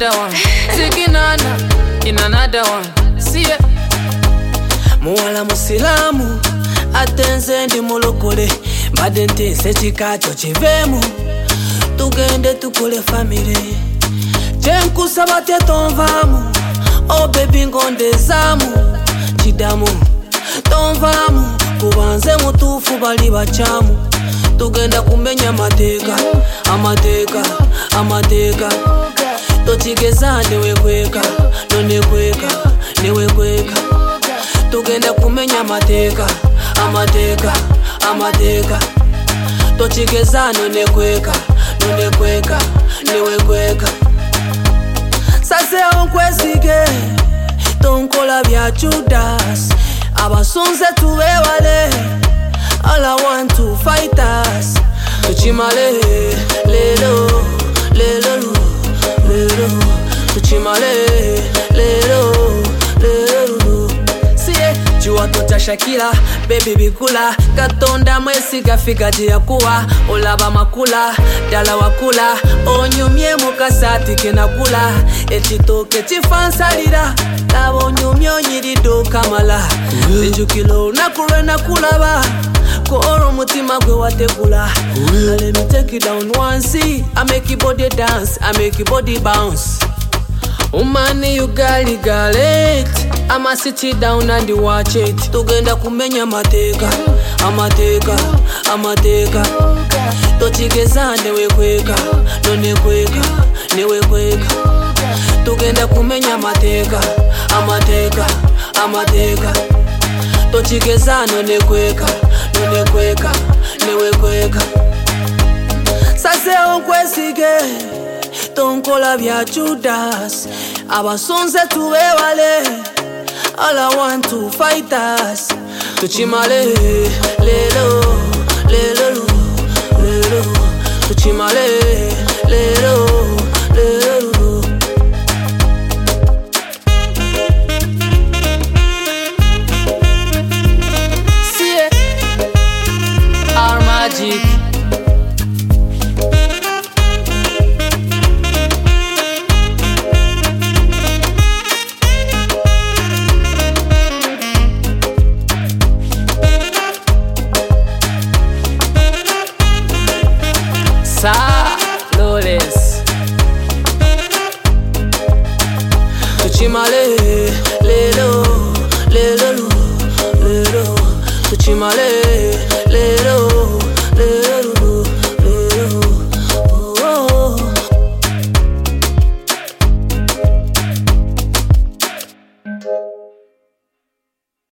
another one. Sikinana in another one. See ya. Muwala musilamu atenze ndi mulokole mbade ntese chikacho chivemu tugende tukole family chenkusaba tetonvamu oh baby ngondezamu chidamu tonvamu kubanze mutufu bali bachamu tugenda kumenya mateka amateka tochigeza newe kweka newe kweka tugenda kumenya mateka tochigeza newe kweka newe kweka sase onkwesige tonkola bya Judas abasonze tubewale all I want to fight us tuchimale lelo tuchimale lelo siye juwa tutashakila baby bikula katonda mwesi gafika jia kuwa olaba makula dala wakula onyumye mukasati kenagula etitoke chifansalira labo nyumyo nyirido kamala ejukilo nakulwe nakulaba Koro mutima gwe wategula let me take it down once I make your body dance I make your body bounce Umani you got it I'ma sit it down and you watch it tugenda kumenya mateka amateka tochigeza newe kweka newe kweka tugenda kumenya mateka amateka tochigeza newe kweka newe kweka sase onkwesige tonkola bya Judas abasonze tubewale all I want to fight us tuchimale lelo tuchimale